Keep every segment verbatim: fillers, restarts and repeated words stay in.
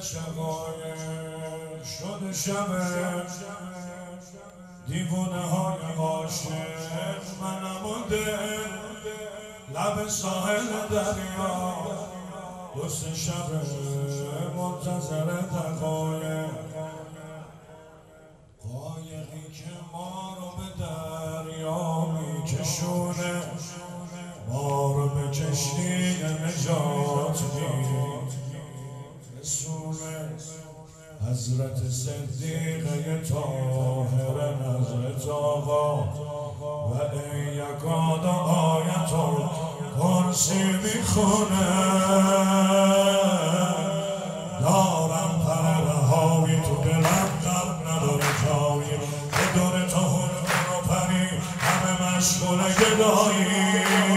شقایق شده شب دیوونه های عاشق منم و دل لب ساحل دریا دو سه شب منتظر دقایق قایقی که ما رو به دریا میکشونه ما رو به کشتی نجات میرسونه حضرت صدیقه طاهر نظرت آقا و ای یکاد آیت الکرسی میخونه دارم پر رهایی تو دلم قلب نداره جایی به دور تا هنر و پری همه مشغول گدایی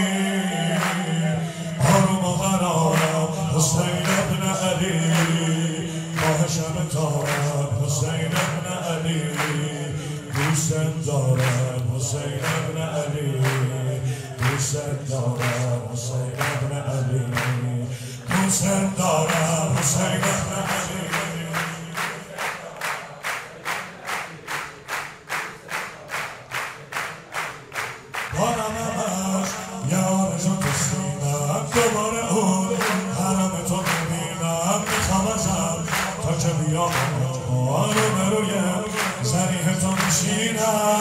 آروم و قرارم حسین ابن علی خواهشم دارم حسین ابن علی دوست دارم حسین ابن علی دوست دارم حسین ابن علی دوست دارم حسین ابن علی دارم همش یار جو تو سینم دوباره اون حرم تو ببینم میخوام ازم تا که بیام رو به روی زریح تو میشینم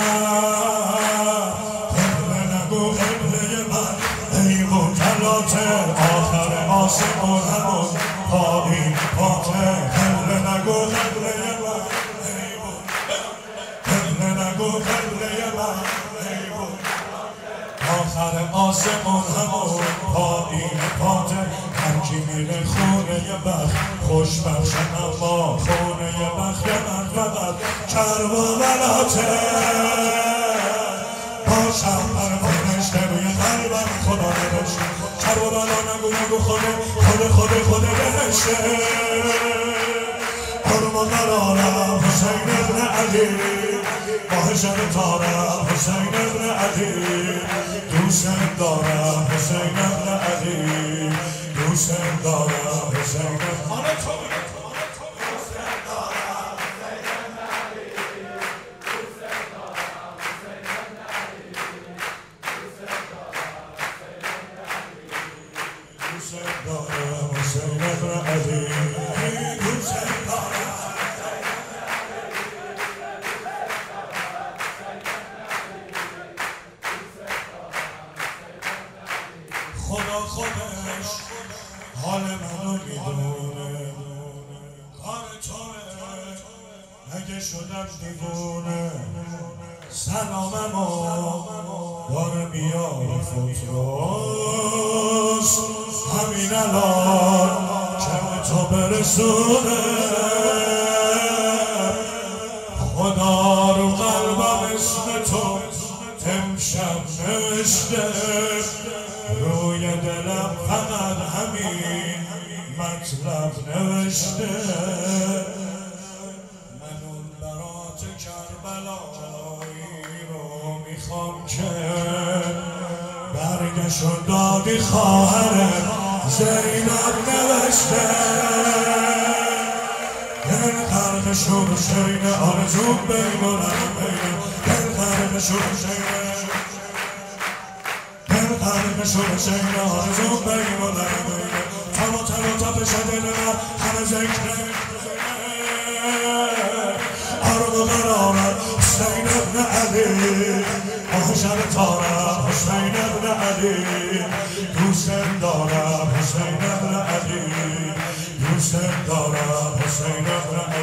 قبله نگو قبله من ای مطلعاته آخر آسمون همون پایین پاته قبله نگو قبله من ای قبله نگو قبله من ای آخر آسمون همون پایین پاته هرکی میره خونه بخت خوش بخشن اما خونه بخت من فقط کربلاته باشم پرمانشته روی قلبم خدا نوشته کربلا نگو نگو خدا خدا خدا خدا بهشته آروم و قرارم حسین ابن علی خواهشم دارم حسین ابن علی دوست دارم حسین ابن علی دوست دارم حسین ابن علی خدا خودش حال منو میدونه کار توه اگه شدم دیوونه سلاممو داره بیاری فوتروس همین الان که به تو برسونه خدا رو قلبم اسم تو امشب نوشته روی دلم فقط همین مطلب نوشته من اون برات کربلایی رو میخوام که برگشت و دادی خواهر زینب نوشته دل غرق شور و شین آرزوم بیمونم بینم دل غرق شور و شین قلب شور شین آرزوم بگیم و درم بگیم تم و تم و تپش دل من همه ذکره آروم و قرارم حسین ابن علی خواهشم دارم حسین ابن علی دوست دارم حسین ابن علی دوست دارم حسین ابن